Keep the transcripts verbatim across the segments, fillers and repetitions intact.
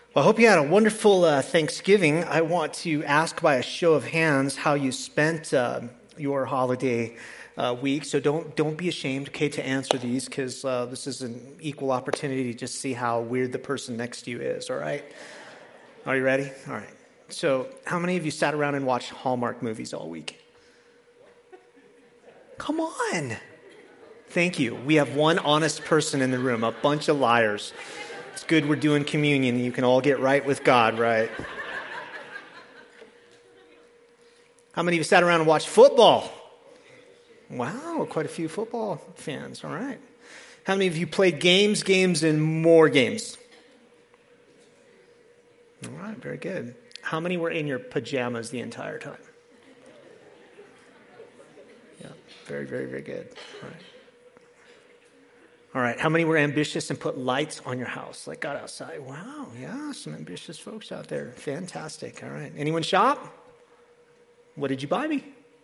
Well, I hope you had a wonderful uh, Thanksgiving. I want to ask by a show of hands how you spent uh, your holiday uh, week. So don't don't be ashamed, okay, to answer these, because uh, this is an equal opportunity to just see how weird the person next to you is. All right? Are you ready? All right. So, how many of you sat around and watched Hallmark movies all week? Come on. Thank you. We have one honest person in the room, a bunch of liars. It's good we're doing communion. You can all get right with God, right? How many of you sat around and watched football? Wow, quite a few football fans. All right. How many of you played games, games, and more games? All right, very good. How many were in your pajamas the entire time? Yeah, very, very, very good. All right. All right, how many were ambitious and put lights on your house, like got outside? Wow, yeah, some ambitious folks out there. Fantastic. All right. Anyone shop? What did you buy me?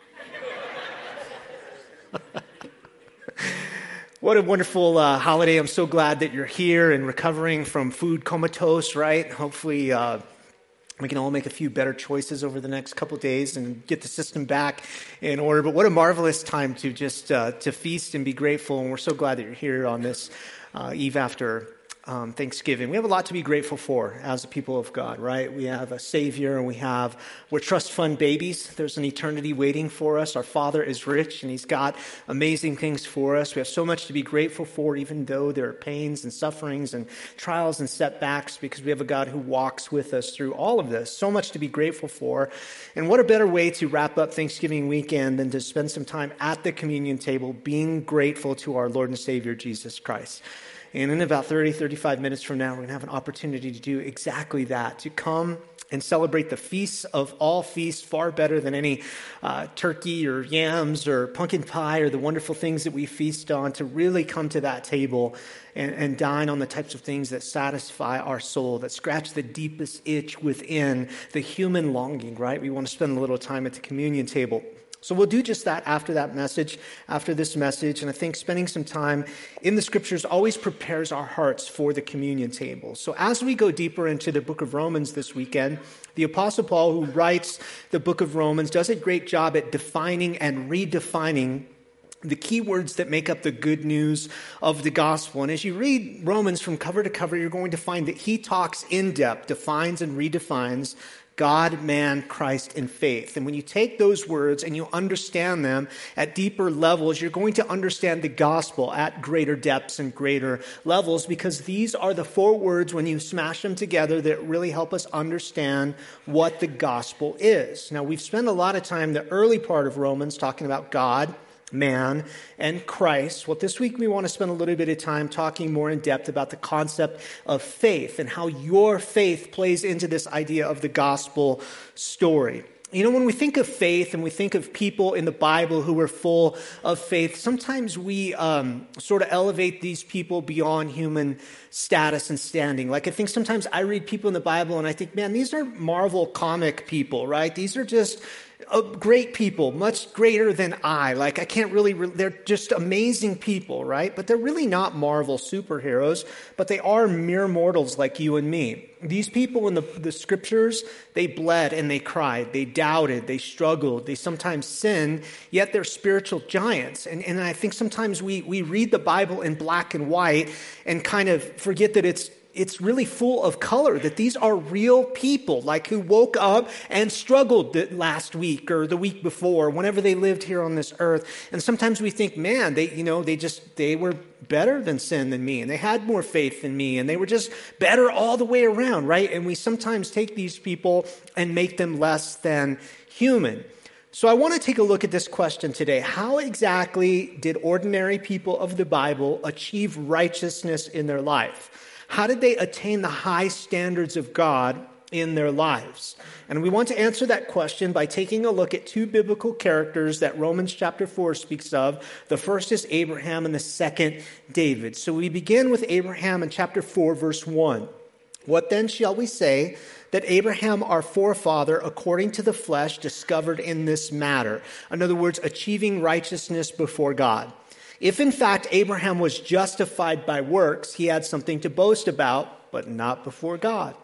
What a wonderful uh, holiday. I'm so glad that you're here and recovering from food comatose, right? Hopefully uh, we can all make a few better choices over the next couple of days and get the system back in order. But what a marvelous time to just uh, to feast and be grateful. And we're so glad that you're here on this uh, eve after um, Thanksgiving. We have a lot to be grateful for as a people of God, right? We have a Savior, and we have, we're trust fund babies. There's an eternity waiting for us. Our Father is rich, and He's got amazing things for us. We have so much to be grateful for, even though there are pains and sufferings and trials and setbacks, because we have a God who walks with us through all of this. So much to be grateful for. And what a better way to wrap up Thanksgiving weekend than to spend some time at the communion table being grateful to our Lord and Savior, Jesus Christ. And in about thirty, thirty-five minutes from now, we're going to have an opportunity to do exactly that, to come and celebrate the feasts of all feasts, far better than any uh, turkey or yams or pumpkin pie or the wonderful things that we feast on, to really come to that table and, and dine on the types of things that satisfy our soul, that scratch the deepest itch within the human longing, right? We want to spend a little time at the communion table. So we'll do just that after that message, after this message. And I think spending some time in the scriptures always prepares our hearts for the communion table. So as we go deeper into the book of Romans this weekend, the Apostle Paul, who writes the book of Romans, does a great job at defining and redefining the key words that make up the good news of the gospel. And as you read Romans from cover to cover, you're going to find that he talks in depth, defines and redefines God, man, Christ, and faith. And when you take those words and you understand them at deeper levels, you're going to understand the gospel at greater depths and greater levels, because these are the four words, when you smash them together, that really help us understand what the gospel is. Now, we've spent a lot of time, the early part of Romans, talking about God, man, and Christ. Well, this week we want to spend a little bit of time talking more in depth about the concept of faith and how your faith plays into this idea of the gospel story. You know, when we think of faith and we think of people in the Bible who were full of faith, sometimes we um, sort of elevate these people beyond human status and standing. Like, I think sometimes I read people in the Bible and I think, man, these are Marvel comic people, right? These are just Uh, great people, much greater than I. Like, I can't really, re- they're just amazing people, right? But they're really not Marvel superheroes, but they are mere mortals like you and me. These people in the, the scriptures, they bled and they cried, they doubted, they struggled, they sometimes sinned, yet they're spiritual giants. And, and I think sometimes we, we read the Bible in black and white and kind of forget that it's It's really full of color, that these are real people, like who woke up and struggled last week or the week before, whenever they lived here on this earth. And sometimes we think, man, they, you know, they just, they were better than sin than me, and they had more faith than me, and they were just better all the way around, right? And we sometimes take these people and make them less than human. So I want to take a look at this question today. How exactly did ordinary people of the Bible achieve righteousness in their life? How did they attain the high standards of God in their lives? And we want to answer that question by taking a look at two biblical characters that Romans chapter four speaks of. The first is Abraham and the second, David. So we begin with Abraham in chapter four, verse one. What then shall we say that Abraham, our forefather, according to the flesh, discovered in this matter? In other words, achieving righteousness before God. If in fact Abraham was justified by works, he had something to boast about, but not before God.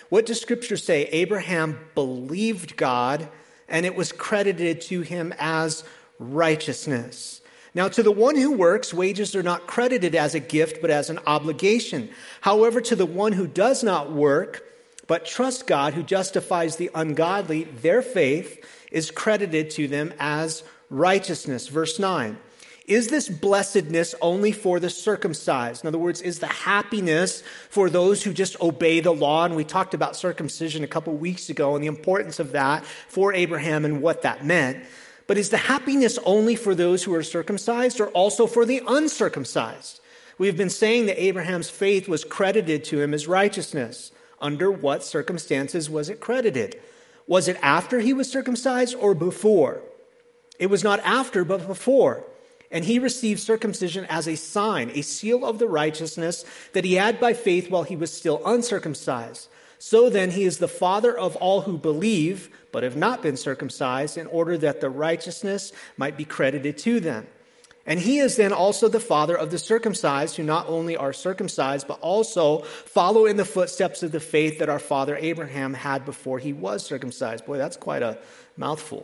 What does Scripture say? Abraham believed God, and it was credited to him as righteousness. Now, to the one who works, wages are not credited as a gift, but as an obligation. However, to the one who does not work, but trusts God, who justifies the ungodly, their faith is credited to them as righteousness. Verse nine. Is this blessedness only for the circumcised? In other words, is the happiness for those who just obey the law? And we talked about circumcision a couple weeks ago and the importance of that for Abraham and what that meant. But is the happiness only for those who are circumcised or also for the uncircumcised? We've been saying that Abraham's faith was credited to him as righteousness. Under what circumstances was it credited? Was it after he was circumcised or before? It was not after, but before. And he received circumcision as a sign, a seal of the righteousness that he had by faith while he was still uncircumcised. So then he is the father of all who believe, but have not been circumcised, in order that the righteousness might be credited to them. And he is then also the father of the circumcised, who not only are circumcised, but also follow in the footsteps of the faith that our father Abraham had before he was circumcised. Boy, that's quite a mouthful.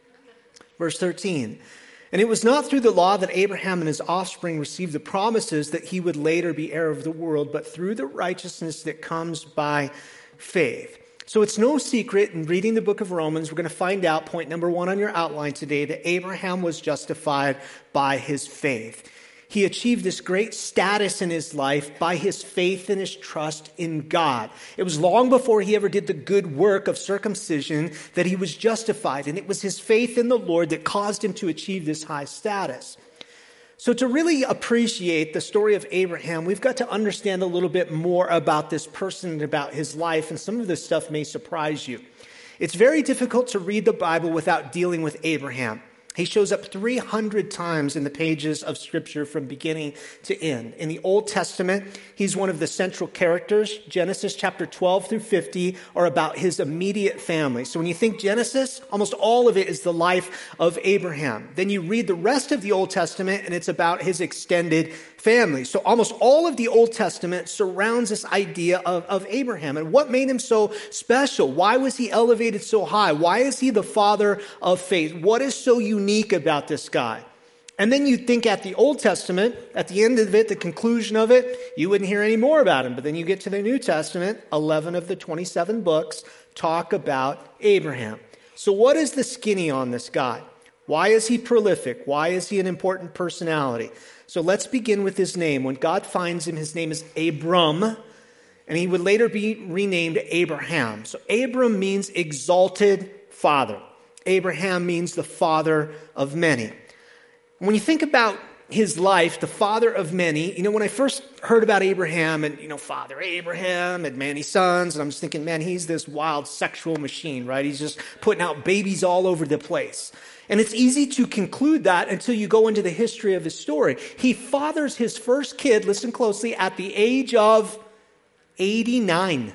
Verse thirteen. And it was not through the law that Abraham and his offspring received the promises that he would later be heir of the world, but through the righteousness that comes by faith. So it's no secret in reading the book of Romans, we're going to find out, point number one on your outline today, that Abraham was justified by his faith. He achieved this great status in his life by his faith and his trust in God. It was long before he ever did the good work of circumcision that he was justified, and it was his faith in the Lord that caused him to achieve this high status. So to really appreciate the story of Abraham, we've got to understand a little bit more about this person and about his life, and some of this stuff may surprise you. It's very difficult to read the Bible without dealing with Abraham. He shows up three hundred times in the pages of Scripture from beginning to end. In the Old Testament, he's one of the central characters. Genesis chapter twelve through fifty are about his immediate family. So when you think Genesis, almost all of it is the life of Abraham. Then you read the rest of the Old Testament, and it's about his extended family. So almost all of the Old Testament surrounds this idea of, of Abraham. And what made him so special? Why was he elevated so high? Why is he the father of faith? What is so unique about this guy? And then you think at the Old Testament, at the end of it, the conclusion of it, you wouldn't hear any more about him. But then you get to the New Testament, eleven of the twenty-seven books talk about Abraham. So what is the skinny on this guy? Why is he prolific? Why is he an important personality? So let's begin with his name. When God finds him, his name is Abram, and he would later be renamed Abraham. So Abram means exalted father. Abraham means the father of many. When you think about his life, the father of many, you know, when I first heard about Abraham and, you know, Father Abraham had many sons, and I'm just thinking, man, he's this wild sexual machine, right? He's just putting out babies all over the place. And it's easy to conclude that until you go into the history of his story. He fathers his first kid, listen closely, at the age of eighty-nine.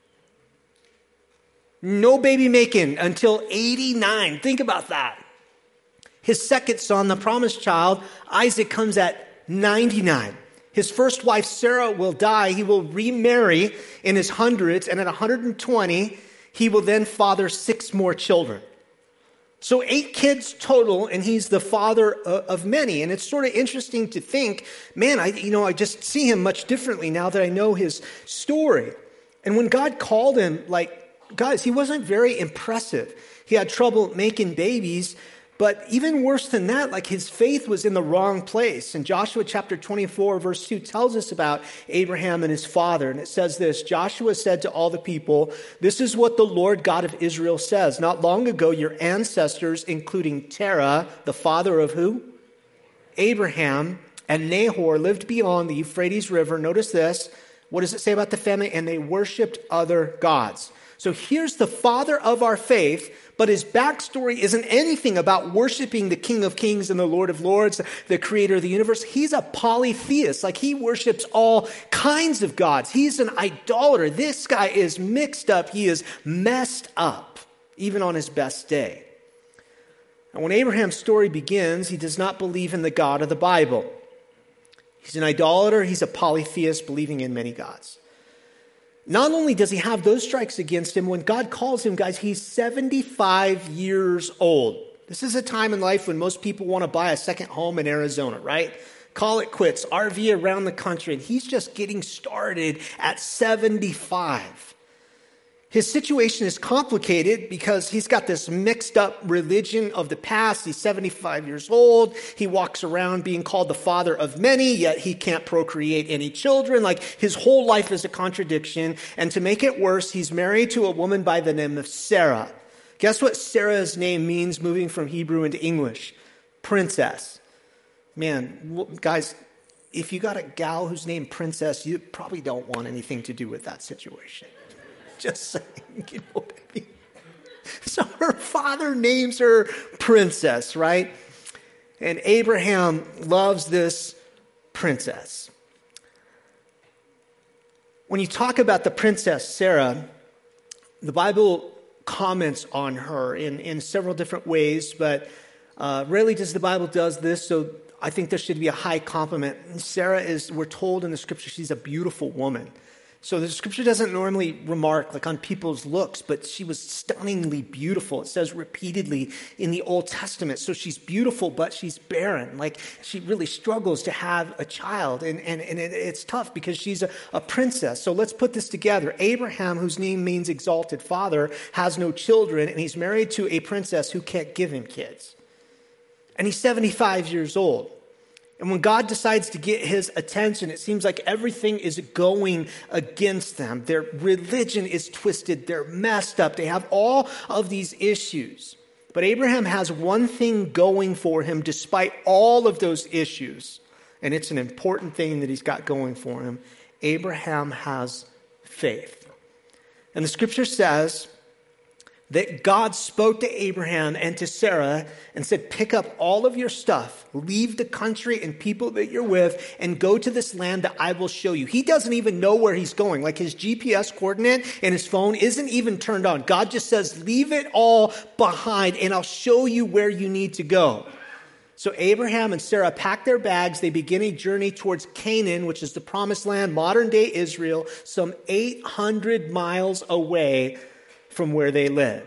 No baby making until eighty-nine. Think about that. His second son, the promised child, Isaac, comes at ninety-nine. His first wife, Sarah, will die. He will remarry in his hundreds, and at one hundred twenty, he will then father six more children. So eight kids total, and he's the father of many. And it's sort of interesting to think, man, I, you know, I just see him much differently now that I know his story. And when God called him, like, guys, he wasn't very impressive. He had trouble making babies. But even worse than that, like his faith was in the wrong place. And Joshua chapter twenty-four, verse two tells us about Abraham and his father. And it says this, Joshua said to all the people, "This is what the Lord God of Israel says. Not long ago, your ancestors, including Terah, the father of who? Abraham, and Nahor lived beyond the Euphrates River." Notice this. What does it say about the family? "And they worshiped other gods." So here's the father of our faith, but his backstory isn't anything about worshiping the King of Kings and the Lord of Lords, the creator of the universe. He's a polytheist, like he worships all kinds of gods. He's an idolater. This guy is mixed up. He is messed up, even on his best day. And when Abraham's story begins, he does not believe in the God of the Bible. He's an idolater. He's a polytheist, believing in many gods. Not only does he have those strikes against him, when God calls him, guys, he's seventy-five years old. This is a time in life when most people want to buy a second home in Arizona, right? Call it quits, R V around the country, and he's just getting started at seventy-five. His situation is complicated because he's got this mixed up religion of the past. He's seventy-five years old. He walks around being called the father of many, yet he can't procreate any children. Like, his whole life is a contradiction. And to make it worse, he's married to a woman by the name of Sarah. Guess what Sarah's name means moving from Hebrew into English? Princess. Man, guys, if you got a gal who's named Princess, you probably don't want anything to do with that situation. Just saying, you know what I mean? So her father names her Princess, right? And Abraham loves this princess. When you talk about the princess Sarah, the Bible comments on her in, in several different ways, but uh, rarely does the Bible does this, so I think there should be a high compliment. Sarah is, we're told in the scripture, she's a beautiful woman. So the scripture doesn't normally remark like on people's looks, but she was stunningly beautiful. It says repeatedly in the Old Testament. So she's beautiful, but she's barren. Like, she really struggles to have a child. And, and, and it, it's tough because she's a, a princess. So let's put this together. Abraham, whose name means exalted father, has no children, and he's married to a princess who can't give him kids. And he's seventy-five years old. And when God decides to get his attention, it seems like everything is going against them. Their religion is twisted. They're messed up. They have all of these issues. But Abraham has one thing going for him despite all of those issues. And it's an important thing that he's got going for him. Abraham has faith. And the scripture says that God spoke to Abraham and to Sarah and said, pick up all of your stuff, leave the country and people that you're with, and go to this land that I will show you. He doesn't even know where he's going. Like, his G P S coordinate in his phone isn't even turned on. God just says, leave it all behind and I'll show you where you need to go. So Abraham and Sarah pack their bags. They begin a journey towards Canaan, which is the promised land, modern day Israel, some eight hundred miles away from where they live.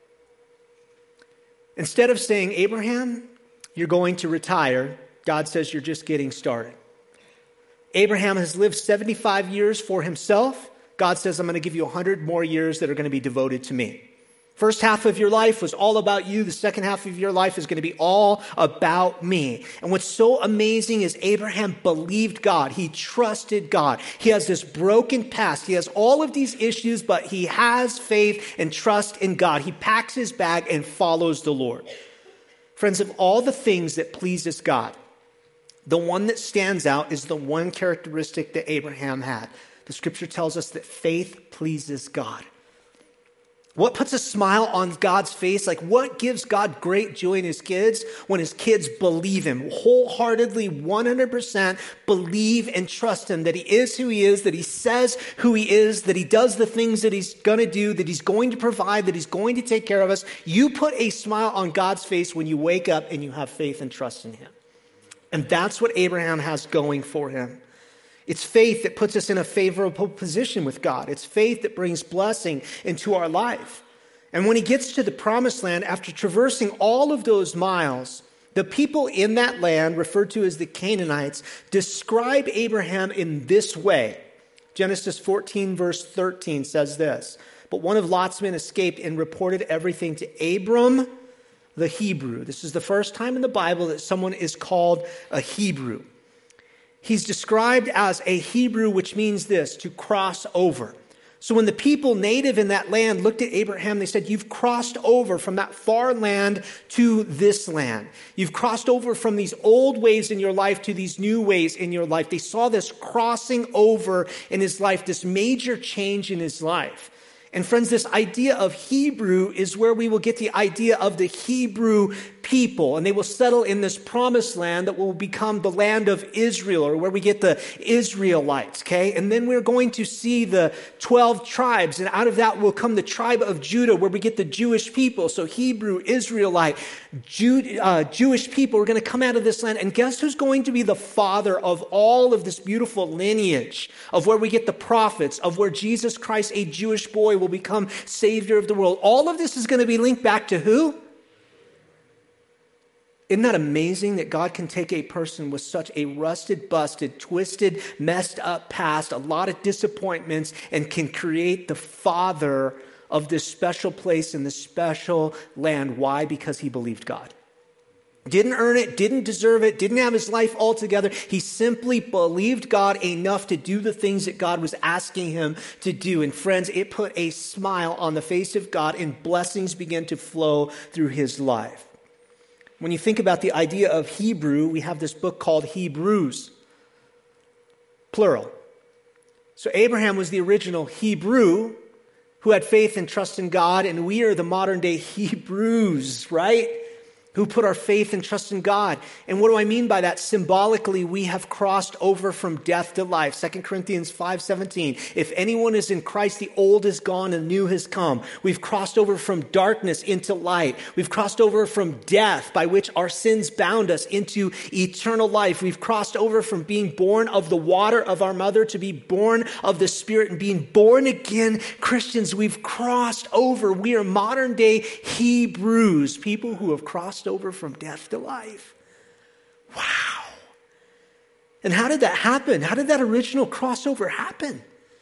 Instead of saying, Abraham, you're going to retire, God says you're just getting started. Abraham has lived seventy-five years for himself. God says, I'm going to give you one hundred more years that are going to be devoted to me. First half of your life was all about you. The second half of your life is going to be all about me. And what's so amazing is Abraham believed God. He trusted God. He has this broken past. He has all of these issues, but he has faith and trust in God. He packs his bag and follows the Lord. Friends, of all the things that pleases God, the one that stands out is the one characteristic that Abraham had. The scripture tells us that faith pleases God. What puts a smile on God's face? Like, what gives God great joy in his kids? When his kids believe him, wholeheartedly, one hundred percent believe and trust him, that he is who he is, that he says who he is, that he does the things that he's going to do, that he's going to provide, that he's going to take care of us. You put a smile on God's face when you wake up and you have faith and trust in him. And that's what Abraham has going for him. It's faith that puts us in a favorable position with God. It's faith that brings blessing into our life. And when he gets to the promised land, after traversing all of those miles, the people in that land, referred to as the Canaanites, describe Abraham in this way. Genesis fourteen, verse thirteen says this, but one of Lot's men escaped and reported everything to Abram, the Hebrew. This is the first time in the Bible that someone is called a Hebrew. He's described as a Hebrew, which means this, to cross over. So when the people native in that land looked at Abraham, they said, you've crossed over from that far land to this land. You've crossed over from these old ways in your life to these new ways in your life. They saw this crossing over in his life, this major change in his life. And friends, this idea of Hebrew is where we will get the idea of the Hebrew people. And they will settle in this promised land that will become the land of Israel, or where we get the Israelites, okay? And then we're going to see the twelve tribes. And out of that will come the tribe of Judah, where we get the Jewish people. So Hebrew, Israelite, Jew, uh, Jewish people are going to come out of this land. And guess who's going to be the father of all of this beautiful lineage, of where we get the prophets, of where Jesus Christ, a Jewish boy, will become Savior of the world. All of this is going to be linked back to who? Isn't that amazing that God can take a person with such a rusted, busted, twisted, messed up past, a lot of disappointments, and can create the father of this special place in this special land? Why? Because he believed God. Didn't earn it, didn't deserve it, didn't have his life all together. He simply believed God enough to do the things that God was asking him to do. And friends, it put a smile on the face of God, and blessings began to flow through his life. When you think about the idea of Hebrew, we have this book called Hebrews, plural. So Abraham was the original Hebrew who had faith and trust in God, and we are the modern day Hebrews, right? Who put our faith and trust in God. And what do I mean by that? Symbolically, we have crossed over from death to life. Second Corinthians five seventeen. If anyone is in Christ, the old is gone and new has come. We've crossed over from darkness into light. We've crossed over from death, by which our sins bound us, into eternal life. We've crossed over from being born of the water of our mother to be born of the Spirit and being born again Christians. We've crossed over. We are modern day Hebrews, people who have crossed over from death to life. Wow. And how did that happen? How did that original crossover happen?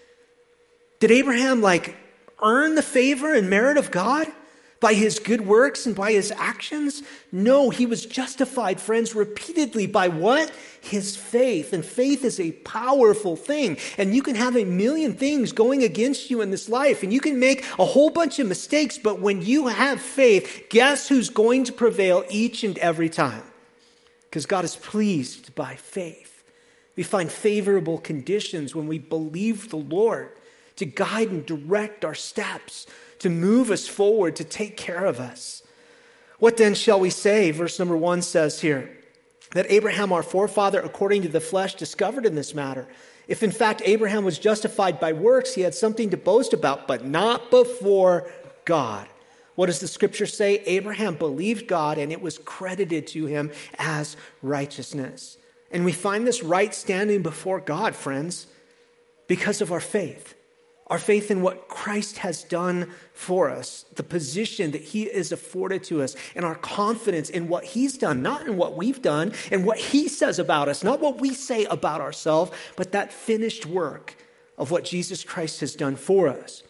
Did Abraham like earn the favor and merit of God by his good works and by his actions? No, he was justified, friends, repeatedly by what? His faith. And faith is a powerful thing. And you can have a million things going against you in this life, and you can make a whole bunch of mistakes, but when you have faith, guess who's going to prevail each and every time? Because God is pleased by faith. We find favorable conditions when we believe the Lord to guide and direct our steps, to move us forward, to take care of us. What then shall we say? Verse number one says here, that Abraham, our forefather, according to the flesh, discovered in this matter. If in fact Abraham was justified by works, he had something to boast about, but not before God. What does the scripture say? Abraham believed God, and it was credited to him as righteousness. And we find this right standing before God, friends, because of our faith. Our faith in what Christ has done for us, the position that he is afforded to us, and our confidence in what he's done, not in what we've done, and what he says about us, not what we say about ourselves, but that finished work of what Jesus Christ has done for us.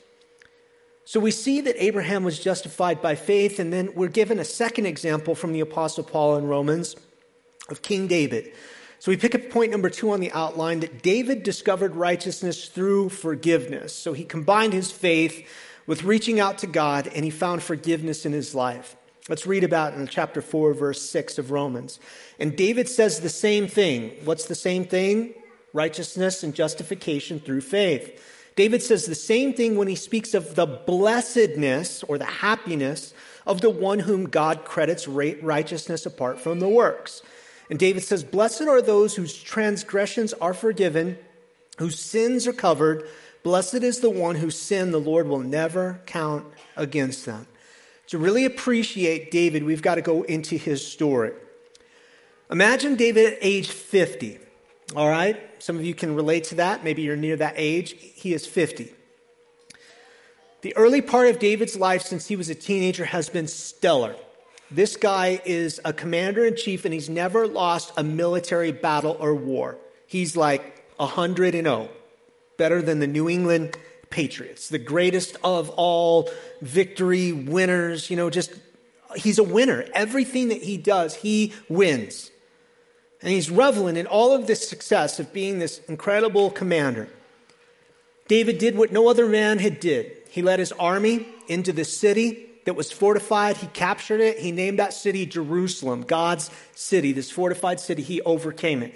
So we see that Abraham was justified by faith, and then we're given a second example from the Apostle Paul in Romans of King David. So we pick up point number two on the outline, that David discovered righteousness through forgiveness. So he combined his faith with reaching out to God, and he found forgiveness in his life. Let's read about it in chapter four, verse six of Romans. And David says the same thing. What's the same thing? Righteousness and justification through faith. David says the same thing when he speaks of the blessedness or the happiness of the one whom God credits righteousness apart from the works. And David says, blessed are those whose transgressions are forgiven, whose sins are covered. Blessed is the one whose sin the Lord will never count against them. To really appreciate David, we've got to go into his story. Imagine David at age fifty, all right? Some of you can relate to that. Maybe you're near that age. He is fifty. The early part of David's life since he was a teenager has been stellar. This guy is a commander-in-chief, and he's never lost a military battle or war. He's like one hundred and oh, better than the New England Patriots, the greatest of all victory winners. You know, just he's a winner. Everything that he does, he wins. And he's reveling in all of this success of being this incredible commander. David did what no other man had did. He led his army into the city that was fortified. He captured it. He named that city Jerusalem, God's city, this fortified city. He overcame it.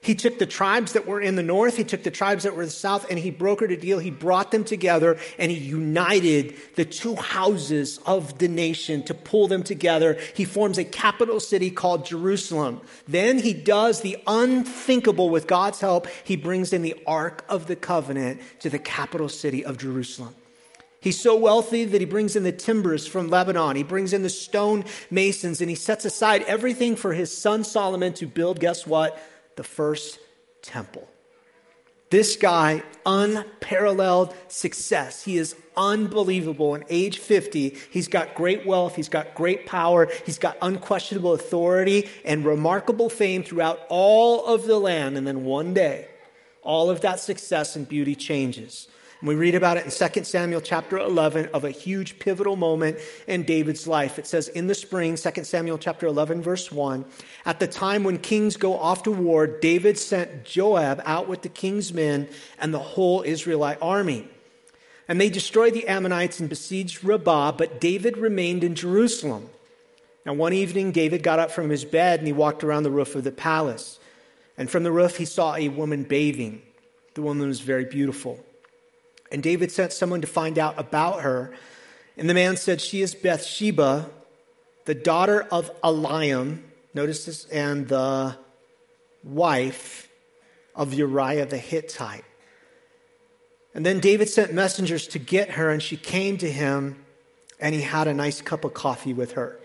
He took the tribes that were in the north, he took the tribes that were in the south, and he brokered a deal. He brought them together, and he united the two houses of the nation to pull them together. He forms a capital city called Jerusalem. Then he does the unthinkable with God's help. He brings in the Ark of the Covenant to the capital city of Jerusalem. He's so wealthy that he brings in the timbers from Lebanon. He brings in the stone masons, and he sets aside everything for his son Solomon to build, guess what? The first temple. This guy, unparalleled success. He is unbelievable. At age fifty, he's got great wealth. He's got great power. He's got unquestionable authority and remarkable fame throughout all of the land. And then one day, all of that success and beauty changes. And we read about it in Second Samuel chapter eleven of a huge pivotal moment in David's life. It says in the spring, Second Samuel chapter eleven, verse one, at the time when kings go off to war, David sent Joab out with the king's men and the whole Israelite army. And they destroyed the Ammonites and besieged Rabbah, but David remained in Jerusalem. Now one evening, David got up from his bed and he walked around the roof of the palace. And from the roof, he saw a woman bathing. The woman was very beautiful. And David sent someone to find out about her. And the man said, she is Bathsheba, the daughter of Eliam, notice this, and the wife of Uriah the Hittite. And then David sent messengers to get her, and she came to him, and he had a nice cup of coffee with her.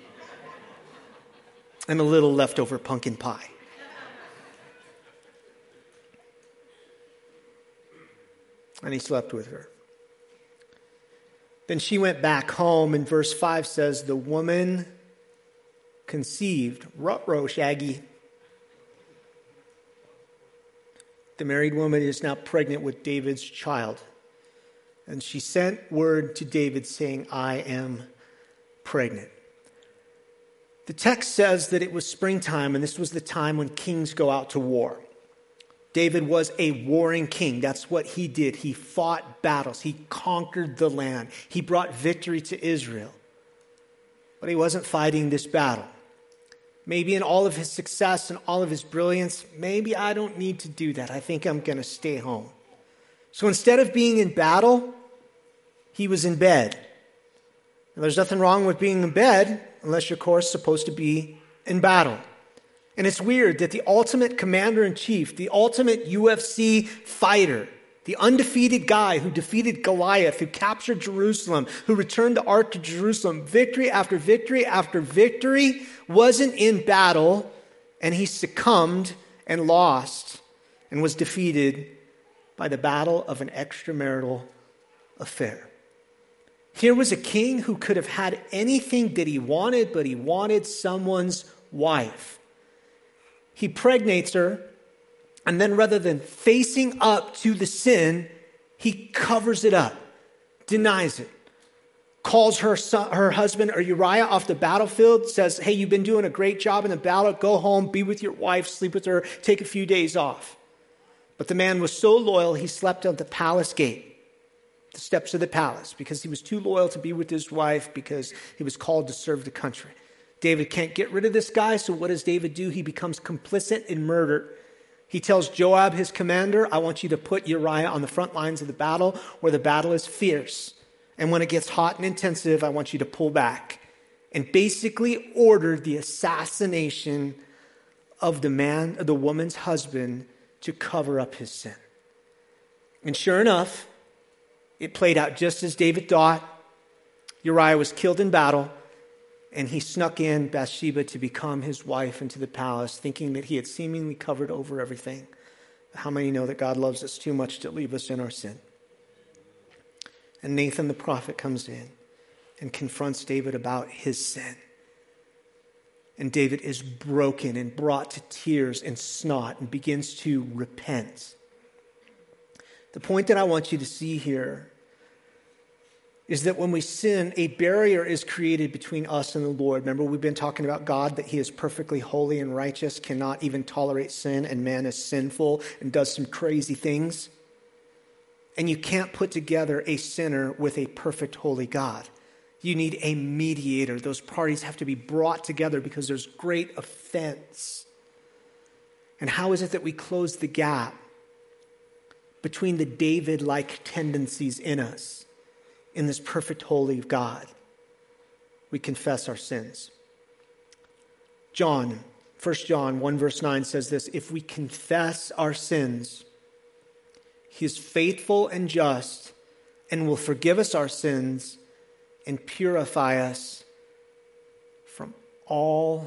And a little leftover pumpkin pie. And he slept with her. Then she went back home, and verse five says, the woman conceived. Ruh-roh, Shaggy. The married woman is now pregnant with David's child. And she sent word to David saying, I am pregnant. The text says that it was springtime, and this was the time when kings go out to war. David was a warring king. That's what he did. He fought battles. He conquered the land. He brought victory to Israel. But he wasn't fighting this battle. Maybe in all of his success and all of his brilliance, maybe I don't need to do that. I think I'm going to stay home. So instead of being in battle, he was in bed. Now, there's nothing wrong with being in bed unless you're, of course, supposed to be in battle. And it's weird that the ultimate commander-in-chief, the ultimate U F C fighter, the undefeated guy who defeated Goliath, who captured Jerusalem, who returned the ark to Jerusalem, victory after victory after victory, wasn't in battle, and he succumbed and lost and was defeated by the battle of an extramarital affair. Here was a king who could have had anything that he wanted, but he wanted someone's wife. He pregnates her, and then rather than facing up to the sin, he covers it up, denies it, calls her son, her husband or Uriah off the battlefield, says, hey, you've been doing a great job in the battle. Go home, be with your wife, sleep with her, take a few days off. But the man was so loyal, he slept at the palace gate, the steps of the palace, because he was too loyal to be with his wife, because he was called to serve the country. David can't get rid of this guy, so what does David do? He becomes complicit in murder. He tells Joab, his commander, I want you to put Uriah on the front lines of the battle where the battle is fierce. And when it gets hot and intensive, I want you to pull back. And basically ordered the assassination of the man, of the woman's husband, to cover up his sin. And sure enough, it played out just as David thought. Uriah was killed in battle. And he snuck in Bathsheba to become his wife into the palace, thinking that he had seemingly covered over everything. How many know that God loves us too much to leave us in our sin? And Nathan the prophet comes in and confronts David about his sin. And David is broken and brought to tears and snot and begins to repent. The point that I want you to see here is that when we sin, a barrier is created between us and the Lord. Remember, we've been talking about God, that he is perfectly holy and righteous, cannot even tolerate sin, and man is sinful and does some crazy things. And you can't put together a sinner with a perfect holy God. You need a mediator. Those parties have to be brought together because there's great offense. And how is it that we close the gap between the David-like tendencies in us in this perfect holy God? We confess our sins. John, First John one verse nine says this, if we confess our sins, he is faithful and just and will forgive us our sins and purify us from all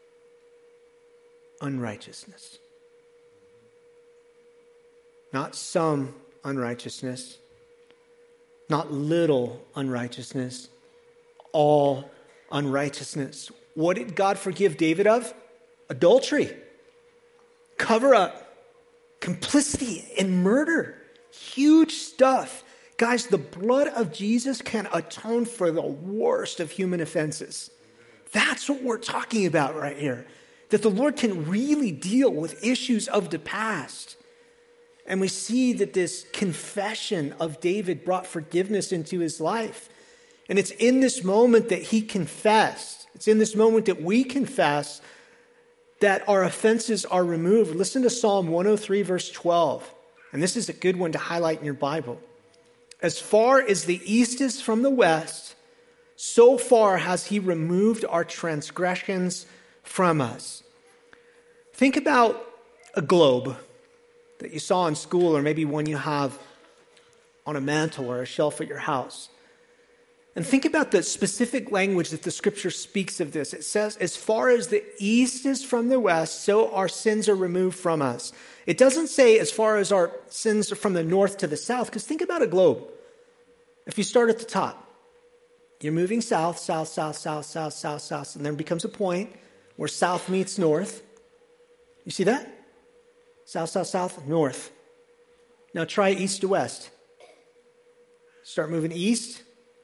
unrighteousness. Not some unrighteousness, not little unrighteousness, all unrighteousness. What did God forgive David of? Adultery, cover up, complicity, and murder. Huge stuff. Guys, the blood of Jesus can atone for the worst of human offenses. That's what we're talking about right here. That the Lord can really deal with issues of the past. And we see that this confession of David brought forgiveness into his life. And it's in this moment that he confessed. It's in this moment that we confess that our offenses are removed. Listen to Psalm one oh three, verse twelve. And this is a good one to highlight in your Bible. As far as the east is from the west, so far has he removed our transgressions from us. Think about a globe that you saw in school, or maybe one you have on a mantle or a shelf at your house. And think about the specific language that the scripture speaks of this. It says, as far as the east is from the west, so our sins are removed from us. It doesn't say as far as our sins are from the north to the south, because think about a globe. If you start at the top, you're moving south, south, south, south, south, south, south, and there becomes a point where south meets north. You see that? South, south, south, north. Now try east to west. Start moving east,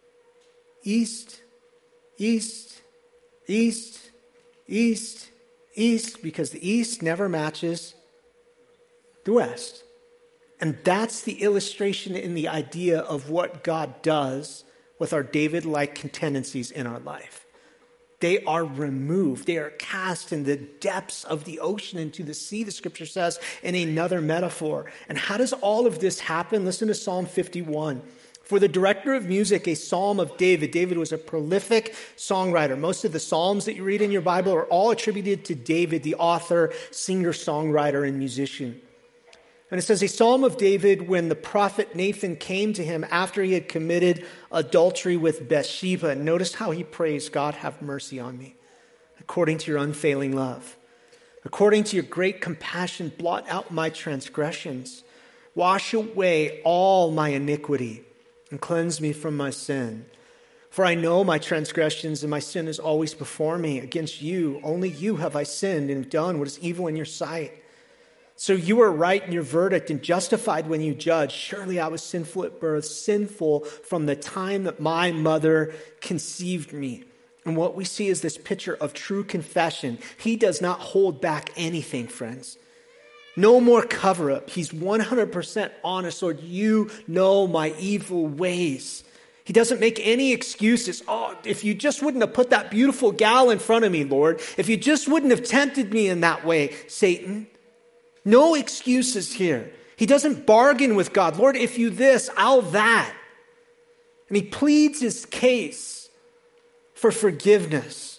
east, east, east, east, east, because the east never matches the west. And that's the illustration in the idea of what God does with our David-like tendencies in our life. They are removed. They are cast in the depths of the ocean into the sea, the scripture says, in another metaphor. And how does all of this happen? Listen to Psalm fifty-one. For the director of music, a psalm of David. David was a prolific songwriter. Most of the psalms that you read in your Bible are all attributed to David, the author, singer, songwriter, and musician. And it says, a psalm of David when the prophet Nathan came to him after he had committed adultery with Bathsheba. And notice how he prays, God, have mercy on me, according to your unfailing love. According to your great compassion, blot out my transgressions. Wash away all my iniquity and cleanse me from my sin. For I know my transgressions and my sin is always before me. Against you, only you have I sinned and done what is evil in your sight. So you are right in your verdict and justified when you judge. Surely I was sinful at birth, sinful from the time that my mother conceived me. And what we see is this picture of true confession. He does not hold back anything, friends. No more cover-up. He's one hundred percent honest. Lord, you know my evil ways. He doesn't make any excuses. Oh, if you just wouldn't have put that beautiful gal in front of me, Lord. If you just wouldn't have tempted me in that way, Satan. No excuses here. He doesn't bargain with God. Lord, if you this, I'll that. And he pleads his case for forgiveness.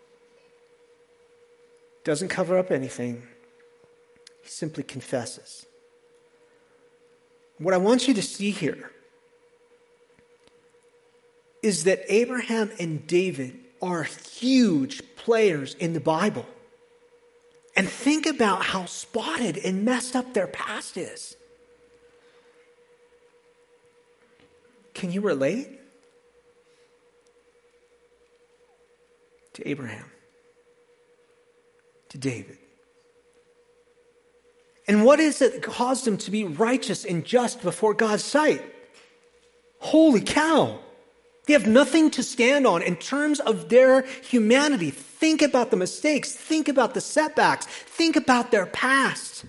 Doesn't cover up anything. He simply confesses. What I want you to see here is that Abraham and David are huge players in the Bible. And think about how spotted and messed up their past is. Can you relate to Abraham, to David? And what is it that caused them to be righteous and just before God's sight? Holy cow. They have nothing to stand on in terms of their humanity. Think about the mistakes. Think about the setbacks. Think about their past.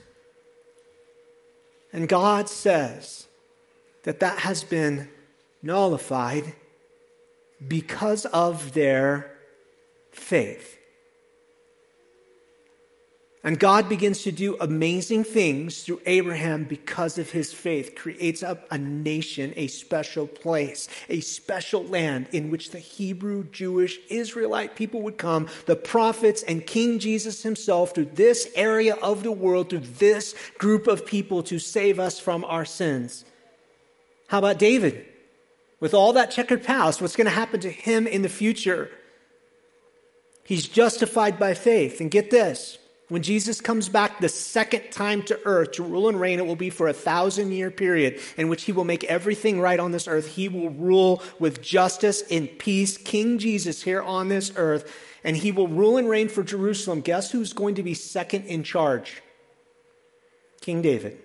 And God says that that has been nullified because of their faith. And God begins to do amazing things through Abraham because of his faith, creates up a nation, a special place, a special land in which the Hebrew, Jewish, Israelite people would come, the prophets and King Jesus himself through this area of the world, through this group of people to save us from our sins. How about David? With all that checkered past, what's going to happen to him in the future? He's justified by faith. And get this. When Jesus comes back the second time to earth to rule and reign, it will be for a thousand year period in which he will make everything right on this earth. He will rule with justice and peace, King Jesus here on this earth, and he will rule and reign for Jerusalem. Guess who's going to be second in charge? King David.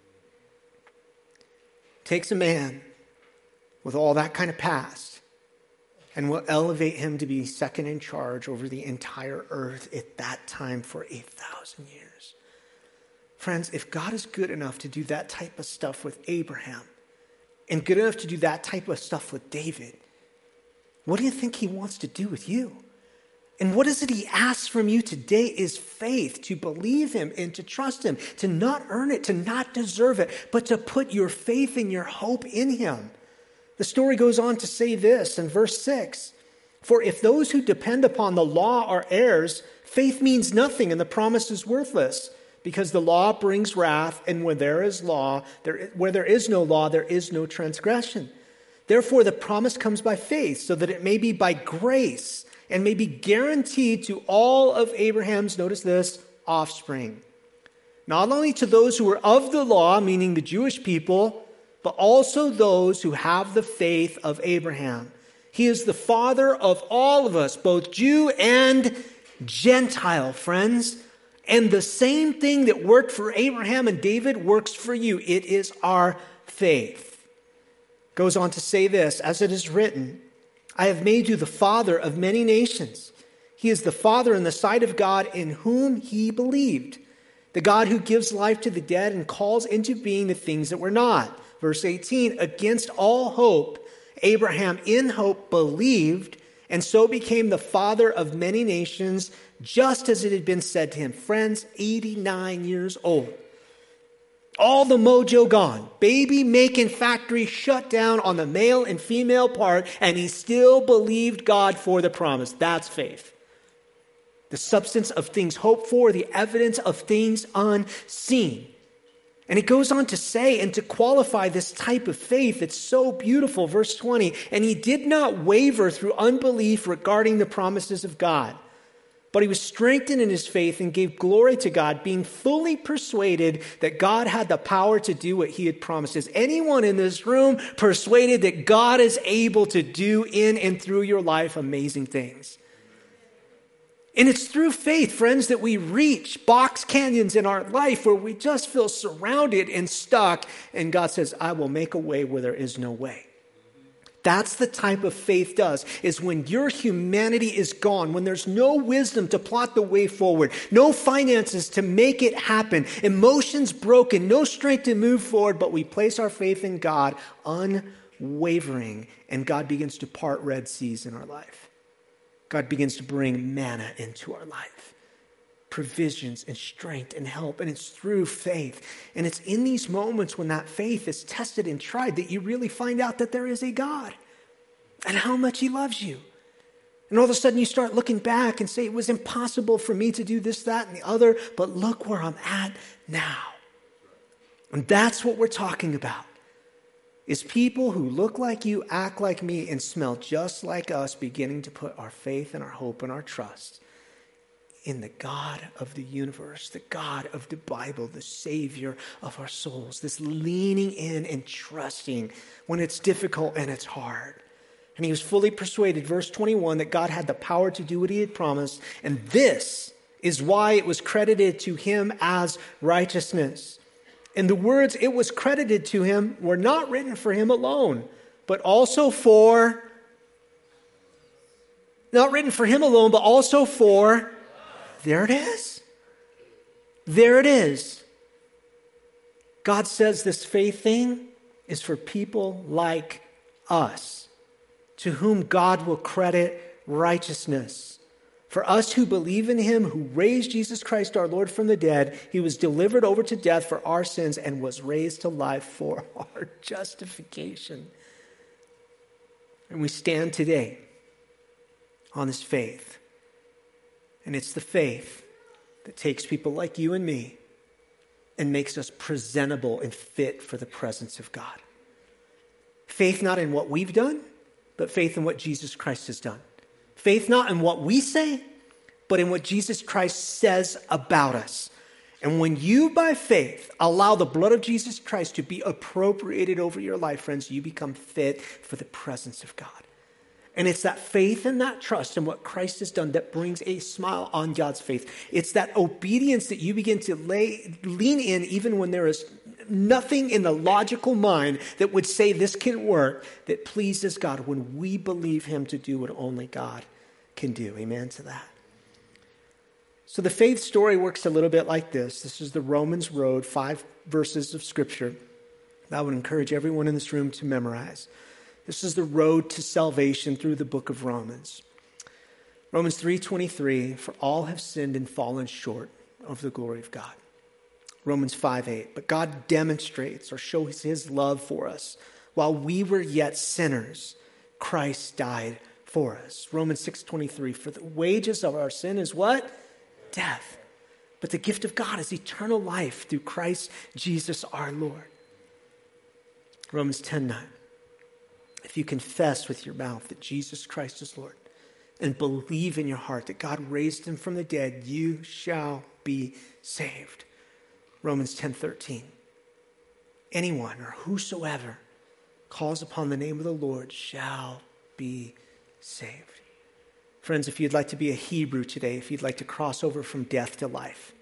Takes a man with all that kind of past and will elevate him to be second in charge over the entire earth at that time for a thousand years. Friends, if God is good enough to do that type of stuff with Abraham and good enough to do that type of stuff with David, what do you think he wants to do with you? And what is it he asks from you today is faith, to believe him and to trust him, to not earn it, to not deserve it, but to put your faith and your hope in him. The story goes on to say this in verse six. For if those who depend upon the law are heirs, faith means nothing and the promise is worthless, because the law brings wrath, and where there is law, there, where there is no law, there is no transgression. Therefore, the promise comes by faith, so that it may be by grace and may be guaranteed to all of Abraham's, notice this, offspring. Not only to those who are of the law, meaning the Jewish people, but also those who have the faith of Abraham. He is the father of all of us, both Jew and Gentile, friends. And the same thing that worked for Abraham and David works for you. It is our faith. Goes on to say this, as it is written, I have made you the father of many nations. He is the father in the sight of God in whom he believed, the God who gives life to the dead and calls into being the things that were not. Verse eighteen, against all hope, Abraham in hope believed, and so became the father of many nations, just as it had been said to him. Friends, eighty-nine years old. All the mojo gone. Baby making factory shut down on the male and female part, and he still believed God for the promise. That's faith. The substance of things hoped for, the evidence of things unseen. And it goes on to say and to qualify this type of faith. It's so beautiful. Verse twenty, and he did not waver through unbelief regarding the promises of God, but he was strengthened in his faith and gave glory to God, being fully persuaded that God had the power to do what he had promised. Is anyone in this room persuaded that God is able to do in and through your life amazing things? And it's through faith, friends, that we reach box canyons in our life where we just feel surrounded and stuck. And God says, I will make a way where there is no way. That's the type of faith does, is when your humanity is gone, when there's no wisdom to plot the way forward, no finances to make it happen, emotions broken, no strength to move forward, but we place our faith in God unwavering, and God begins to part Red Seas in our life. God begins to bring manna into our life, provisions and strength and help, and it's through faith. And it's in these moments when that faith is tested and tried that you really find out that there is a God and how much he loves you. And all of a sudden you start looking back and say, it was impossible for me to do this, that, and the other, but look where I'm at now. And that's what we're talking about. Is people who look like you, act like me, and smell just like us beginning to put our faith and our hope and our trust in the God of the universe, the God of the Bible, the Savior of our souls, this leaning in and trusting when it's difficult and it's hard. And he was fully persuaded, verse twenty-one, that God had the power to do what he had promised, and this is why it was credited to him as righteousness. And the words it was credited to him were not written for him alone, but also for, not written for him alone, but also for, there it is. There it is. God says this faith thing is for people like us, to whom God will credit righteousness. For us who believe in him who raised Jesus Christ our Lord from the dead, he was delivered over to death for our sins and was raised to life for our justification. And we stand today on this faith. And it's the faith that takes people like you and me and makes us presentable and fit for the presence of God. Faith not in what we've done, but faith in what Jesus Christ has done. Faith not in what we say, but in what Jesus Christ says about us. And when you, by faith, allow the blood of Jesus Christ to be appropriated over your life, friends, you become fit for the presence of God. And it's that faith and that trust in what Christ has done that brings a smile on God's face. It's that obedience that you begin to lay, lean in even when there is nothing in the logical mind that would say this can work, that pleases God when we believe him to do what only God can do. Amen to that. So the faith story works a little bit like this. This is the Romans road, five verses of scripture that I would encourage everyone in this room to memorize. This is the road to salvation through the book of Romans. Romans three twenty-three, for all have sinned and fallen short of the glory of God. Romans five eight, but God demonstrates or shows his love for us. While we were yet sinners, Christ died for us. Romans six twenty-three, for the wages of our sin is what? Death. But the gift of God is eternal life through Christ Jesus our Lord. Romans ten nine, if you confess with your mouth that Jesus Christ is Lord and believe in your heart that God raised him from the dead, you shall be saved. Romans ten thirteen, anyone or whosoever calls upon the name of the Lord shall be saved. Friends, if you'd like to be a Hebrew today, if you'd like to cross over from death to life,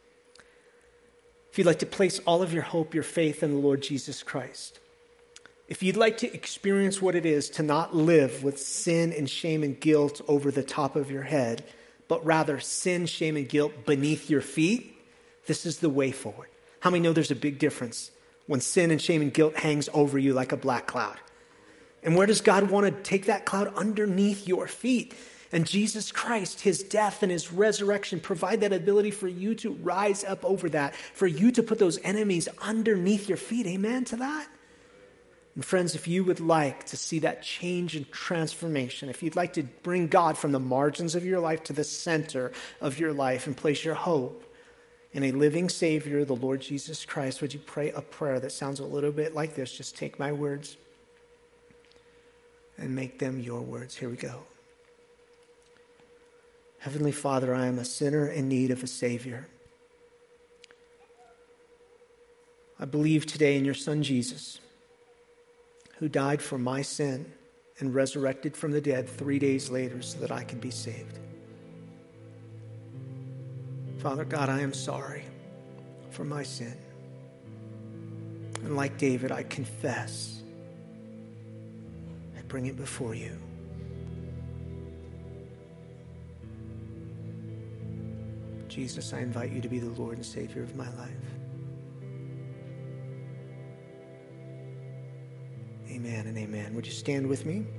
if you'd like to place all of your hope, your faith in the Lord Jesus Christ, if you'd like to experience what it is to not live with sin and shame and guilt over the top of your head, but rather sin, shame, and guilt beneath your feet, this is the way forward. How many know there's a big difference when sin and shame and guilt hangs over you like a black cloud? And where does God want to take that cloud? Underneath your feet. And Jesus Christ, his death and his resurrection provide that ability for you to rise up over that, for you to put those enemies underneath your feet. Amen to that? And friends, if you would like to see that change and transformation, if you'd like to bring God from the margins of your life to the center of your life and place your hope in a living Savior, the Lord Jesus Christ, would you pray a prayer that sounds a little bit like this? Just take my words and make them your words. Here we go. Heavenly Father, I am a sinner in need of a Savior. I believe today in your Son Jesus, who died for my sin and resurrected from the dead three days later so that I can be saved. Father God, I am sorry for my sin. And like David, I confess. I bring it before you. Jesus, I invite you to be the Lord and Savior of my life. Amen and amen. Would you stand with me?